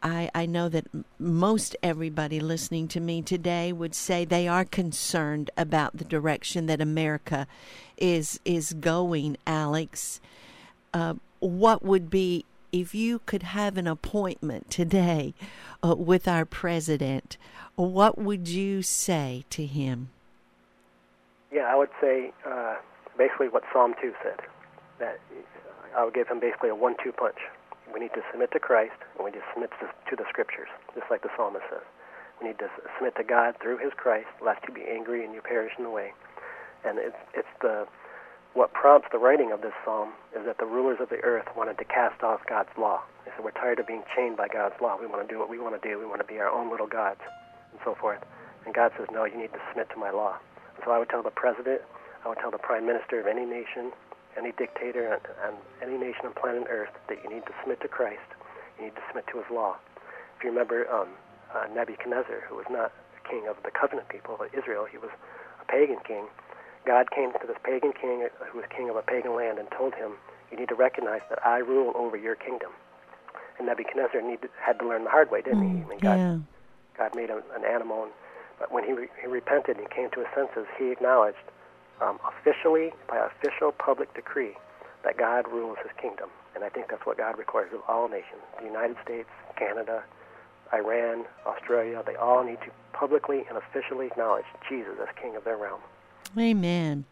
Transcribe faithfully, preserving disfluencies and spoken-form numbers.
I, I know that m- most everybody listening to me today would say they are concerned about the direction that America is is going, Alex. Uh, what would be, if you could have an appointment today uh, with our president, what would you say to him? Yeah, I would say uh, basically what Psalm two said, that I would give him basically a one two punch. We need to submit to Christ, and we need to submit to, to the Scriptures, just like the psalmist says. We need to submit to God through His Christ, lest you be angry and you perish in the way. And it's, it's the what prompts the writing of this psalm is that the rulers of the earth wanted to cast off God's law. They said, we're tired of being chained by God's law. We want to do what we want to do. We want to be our own little gods, and so forth. And God says, no, you need to submit to my law. And so I would tell the president, I would tell the prime minister of any nation, any dictator, and, and any nation on planet Earth that you need to submit to Christ. You need to submit to His law. If you remember um, uh, Nebuchadnezzar, who was not a king of the covenant people of Israel, he was a pagan king. God came to this pagan king, who was king of a pagan land, and told him, you need to recognize that I rule over your kingdom. And Nebuchadnezzar needed, had to learn the hard way, didn't Mm, he? I mean, God, yeah. God made him an animal, and, but when he, re, he repented and came to his senses, he acknowledged um, officially, by official public decree, that God rules His kingdom. And I think that's what God requires of all nations. The United States, Canada, Iran, Australia, they all need to publicly and officially acknowledge Jesus as king of their realm. Amen.